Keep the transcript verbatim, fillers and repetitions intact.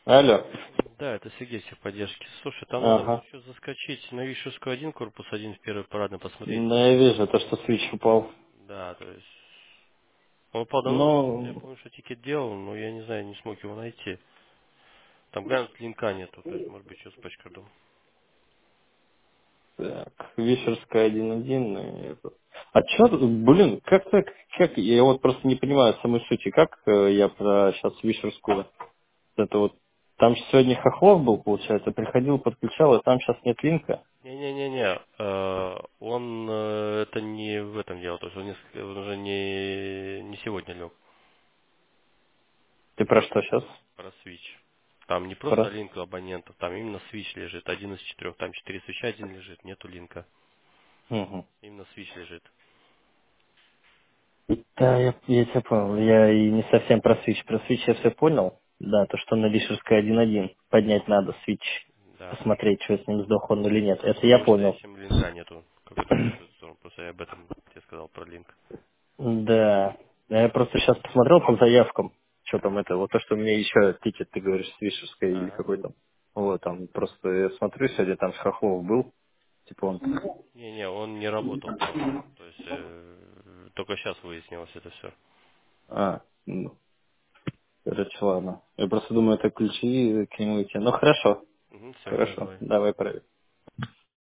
Алло. Да, это Сергей техподдержки. Слушай, там надо Ага. будет еще заскочить на Вишерскую один, корпус один в первый парадный посмотреть. Ну, я вижу, то, что свич упал. Да, то есть... Он упал давно, я Ну, помню, что тикет делал, но я не знаю, не смог его найти. Там глянуть линка нету, то есть, может быть, что с почкардом. так, Вишерская один один. и это. А чё, тут, блин, как так, как, я вот просто не понимаю самой сути, как э, я про сейчас Вишерскую, это вот, там же сегодня Хохлов был, получается, приходил, подключал, и там сейчас нет линка. Не-не-не-не, э, он э, это не в этом дело, то есть он, несколько- он уже не, не сегодня лег Ты про что сейчас? про свич. Там не просто Про... линк у абонентов, там именно свич лежит, один из четырех, там четыре свеча, один лежит, нету линка. Мгм. Именно свич лежит. Да, я, я тебя понял. Я и не совсем про свич. Про свич я все понял. Да, то, что на Вишерской один один поднять надо свич. Да, то есть Посмотреть, что с ним сдох он или нет. Это я потому что понял. если линка нету, какой-то работает сторону, просто я об этом тебе сказал про линк. Да. Я просто сейчас посмотрел по заявкам. Что там это, вот то, что мне еще тикет, ты говоришь, с Вишерской или Ага. какой там. Вот, там просто я смотрю, сегодня там с Хохлов был. Типа он... Не-не, он не работал просто. То есть э, только сейчас выяснилось это все. А, ну, короче, ладно. Я просто думаю, это ключи к нему идти. Ну, хорошо. Угу, все, давай, Хорошо. давай. Давай проверим.